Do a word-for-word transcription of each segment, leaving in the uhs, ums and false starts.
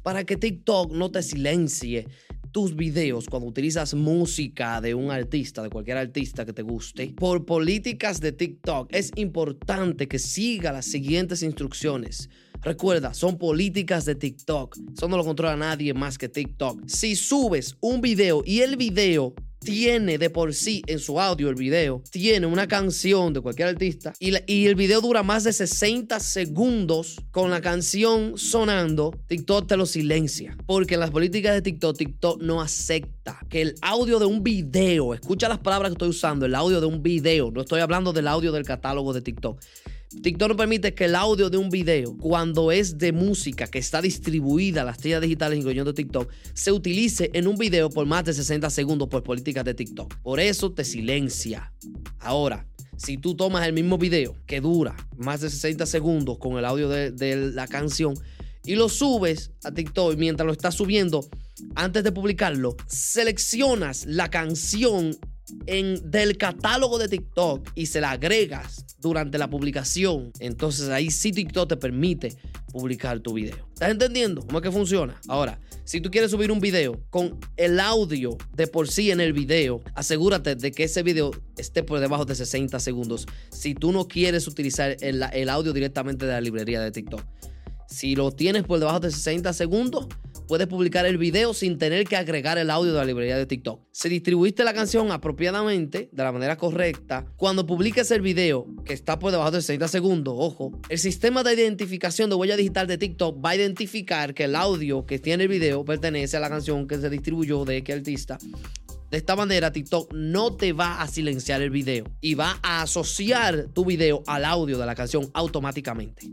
para que TikTok no te silencie tus videos cuando utilizas música de un artista, de cualquier artista que te guste. Por políticas de TikTok, es importante que siga las siguientes instrucciones. Recuerda, son políticas de TikTok. Eso no lo controla nadie más que TikTok. Si subes un video y el video tiene de por sí en su audio, el video tiene una canción de cualquier artista y, la, y el video dura más de sesenta segundos con la canción sonando, TikTok te lo silencia. Porque en las políticas de TikTok, TikTok no acepta que el audio de un video, escucha las palabras que estoy usando, el audio de un video, no estoy hablando del audio del catálogo de TikTok. TikTok no permite que el audio de un video, cuando es de música que está distribuida a las tiendas digitales incluyendo TikTok, se utilice en un video por más de sesenta segundos por políticas de TikTok. Por eso te silencia. Ahora, si tú tomas el mismo video que dura más de sesenta segundos con el audio de, de la canción y lo subes a TikTok, y mientras lo estás subiendo, antes de publicarlo, seleccionas la canción en, del catálogo de TikTok y se la agregas durante la publicación, entonces ahí sí TikTok te permite publicar tu video. ¿Estás entendiendo cómo es que funciona? Ahora, si tú quieres subir un video con el audio de por sí en el video, asegúrate de que ese video esté por debajo de sesenta segundos si tú no quieres utilizar el, el audio directamente de la librería de TikTok. Si lo tienes por debajo de sesenta segundos, puedes publicar el video sin tener que agregar el audio de la librería de TikTok. Si distribuiste la canción apropiadamente, de la manera correcta, cuando publiques el video que está por debajo de sesenta segundos, ojo, el sistema de identificación de huella digital de TikTok va a identificar que el audio que tiene el video pertenece a la canción que se distribuyó de X artista. De esta manera, TikTok no te va a silenciar el video y va a asociar tu video al audio de la canción automáticamente.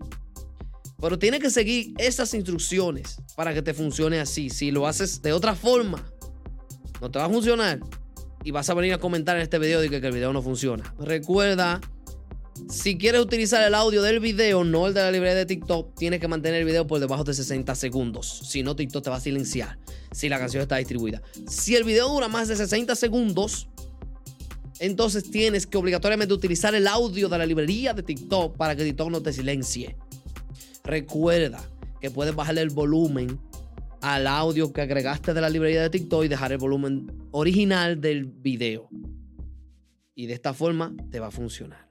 Pero tienes que seguir esas instrucciones para que te funcione así. Si lo haces de otra forma, no te va a funcionar. Y vas a venir a comentar en este video de que el video no funciona. Recuerda, si quieres utilizar el audio del video, no el de la librería de TikTok, tienes que mantener el video por debajo de sesenta segundos. Si no, TikTok te va a silenciar si la canción está distribuida. Si el video dura más de sesenta segundos, entonces tienes que obligatoriamente utilizar el audio de la librería de TikTok para que TikTok no te silencie. Recuerda que puedes bajarle el volumen al audio que agregaste de la librería de TikTok y dejar el volumen original del video. Y de esta forma te va a funcionar.